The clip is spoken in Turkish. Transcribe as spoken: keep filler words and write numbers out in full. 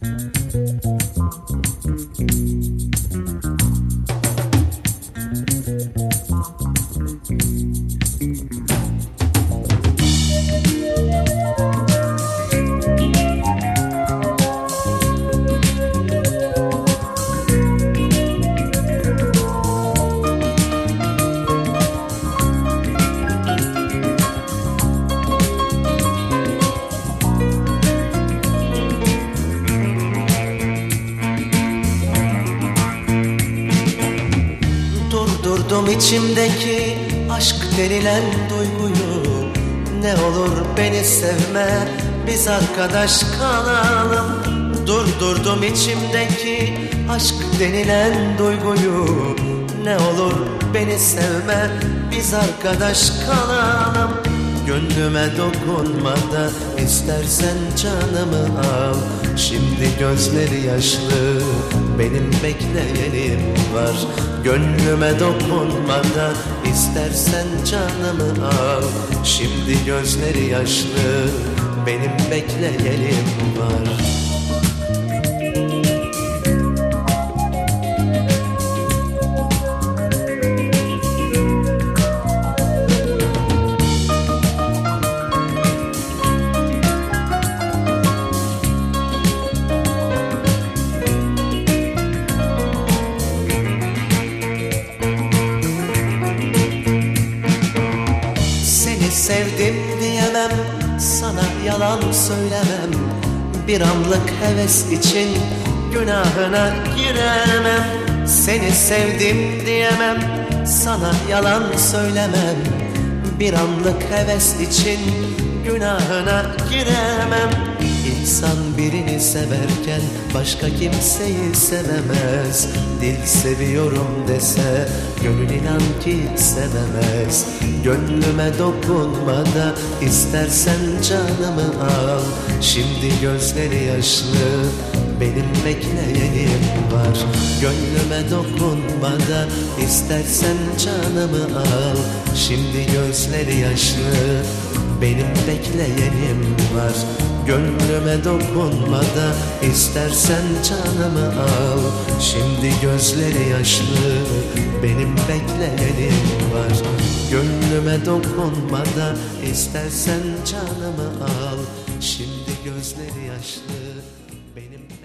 Durdurdum içimdeki aşk denilen duyguyu. Ne olur beni sevme, biz arkadaş kalalım. Durdurdum içimdeki aşk denilen duyguyu. Ne olur beni sevme, biz arkadaş kalalım. Gönlüme dokunma da istersen canımı al. Şimdi gözleri yaşlı, benim bekleyenim var. Gönlüme dokunma da istersen canımı al. Şimdi gözleri yaşlı, benim bekleyenim var. Sevdim diyemem, sana yalan söylemem. Bir anlık heves için günahına giremem. Seni sevdim diyemem, sana yalan söylemem. Bir anlık heves için günahına giremem. İnsan birini severken başka kimseyi sevemez. Dil seviyorum dese gönül inan ki sevemez. Gönlüme dokunma da istersen canımı al. Şimdi gözleri yaşlı, benim bekleyenim var. Gönlüme dokunma da istersen canımı al. Şimdi gözleri yaşlı, benim bekleyenim var. Gönlüme dokunma da istersen canımı al. Şimdi gözleri yaşlı, benim bekleyenim var. Gönlüme dokunma da istersen canımı al. Şimdi gözleri yaşlı, benim